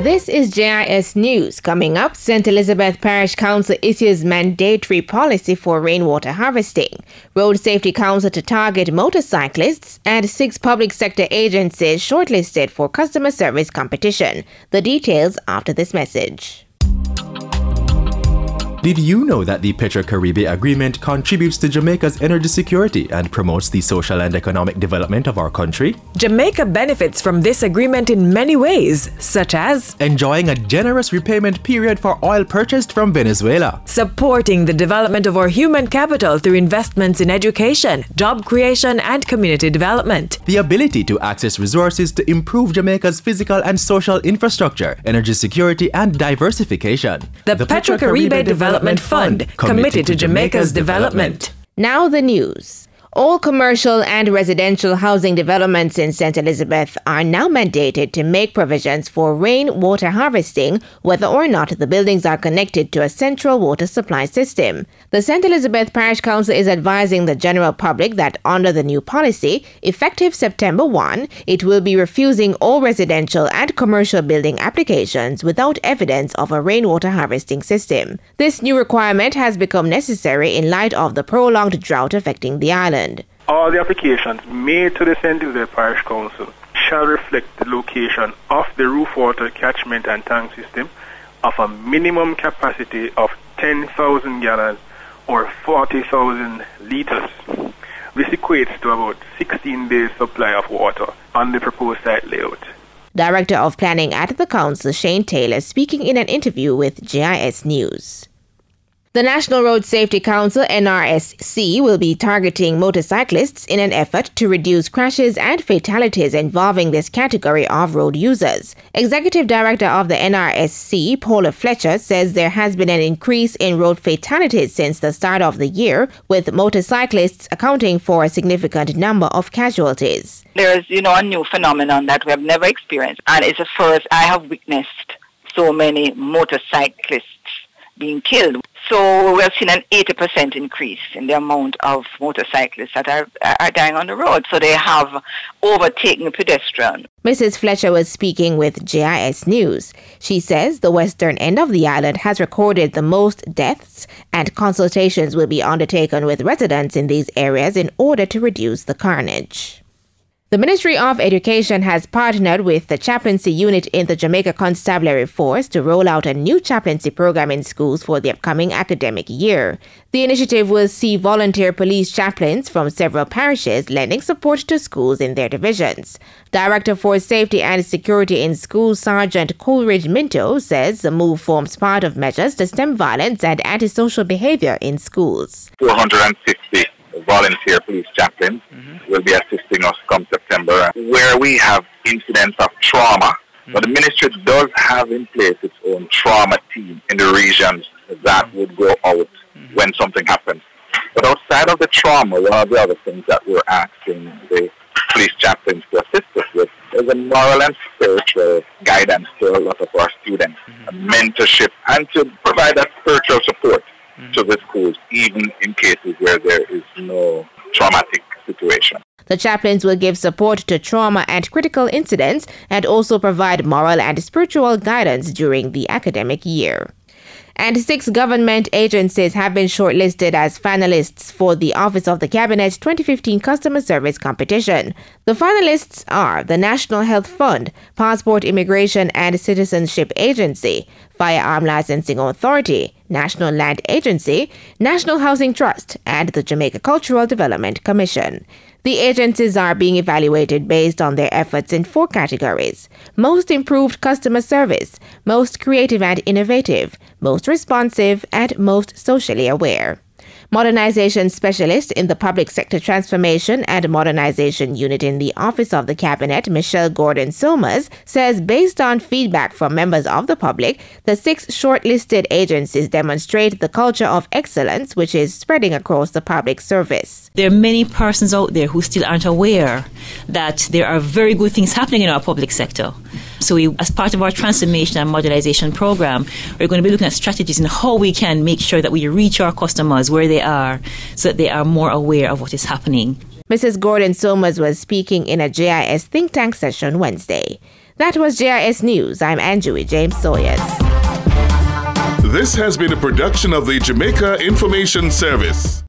This is JIS News. Coming up, St. Elizabeth Parish Council issues mandatory policy for rainwater harvesting. Road Safety Council to target motorcyclists, and 6 public sector agencies shortlisted for customer service competition. The details after this message. Did you know that the Petro-Caribe Agreement contributes to Jamaica's energy security and promotes the social and economic development of our country? Jamaica benefits from this agreement in many ways, such as enjoying a generous repayment period for oil purchased from Venezuela, supporting the development of our human capital through investments in education, job creation, and community development, the ability to access resources to improve Jamaica's physical and social infrastructure, energy security, and diversification. The Petro-Caribe Development Fund, committed to Jamaica's development. Now the news. All commercial and residential housing developments in St. Elizabeth are now mandated to make provisions for rainwater harvesting, whether or not the buildings are connected to a central water supply system. The St. Elizabeth Parish Council is advising the general public that under the new policy, effective September 1, it will be refusing all residential and commercial building applications without evidence of a rainwater harvesting system. This new requirement has become necessary in light of the prolonged drought affecting the island. All the applications made to the St. Elizabeth Parish Council shall reflect the location of the roof water catchment and tank system of a minimum capacity of 10,000 gallons or 40,000 litres. This equates to about 16 days supply of water on the proposed site layout. Director of Planning at the Council, Shane Taylor, speaking in an interview with JIS News. The National Road Safety Council, NRSC, will be targeting motorcyclists in an effort to reduce crashes and fatalities involving this category of road users. Executive Director of the NRSC, Paula Fletcher, says there has been an increase in road fatalities since the start of the year, with motorcyclists accounting for a significant number of casualties. There is, a new phenomenon that we have never experienced, and it's the first I have witnessed so many motorcyclists being killed. So we've seen an 80% increase in the amount of motorcyclists that are dying on the road. So they have overtaken a pedestrian. Mrs. Fletcher was speaking with JIS News. She says the western end of the island has recorded the most deaths, and consultations will be undertaken with residents in these areas in order to reduce the carnage. The Ministry of Education has partnered with the chaplaincy unit in the Jamaica Constabulary Force to roll out a new chaplaincy program in schools for the upcoming academic year. The initiative will see volunteer police chaplains from several parishes lending support to schools in their divisions. Director for Safety and Security in Schools, Sergeant Coleridge Minto, says the move forms part of measures to stem violence and antisocial behavior in schools. 450 volunteer police chaplains will be assisting us come September, where we have incidents of trauma. But the ministry does have in place its own trauma team in the regions that would go out when something happens. But outside of the trauma, one of the other things that we're asking the police chaplains to assist us with is a moral and spiritual guidance to a lot of our students, a mentorship, and to provide that spiritual support to the schools, even in cases where there is no traumatic situation. The chaplains will give support to trauma and critical incidents and also provide moral and spiritual guidance during the academic year. And 6 government agencies have been shortlisted as finalists for the Office of the Cabinet's 2015 Customer Service Competition. The finalists are the National Health Fund, Passport Immigration and Citizenship Agency, Firearm Licensing Authority, National Land Agency, National Housing Trust, and the Jamaica Cultural Development Commission. The agencies are being evaluated based on their efforts in 4 categories: most improved customer service, most creative and innovative, most responsive, and most socially aware. Modernization Specialist in the Public Sector Transformation and Modernization Unit in the Office of the Cabinet, Michelle Gordon-Somers, says based on feedback from members of the public, the 6 shortlisted agencies demonstrate the culture of excellence which is spreading across the public service. There are many persons out there who still aren't aware that there are very good things happening in our public sector. So as part of our transformation and modernization program, we're going to be looking at strategies in how we can make sure that we reach our customers where they are so that they are more aware of what is happening. Mrs. Gordon-Somers was speaking in a JIS think tank session Wednesday. That was JIS News. I'm Anjui James Sawyers. This has been a production of the Jamaica Information Service.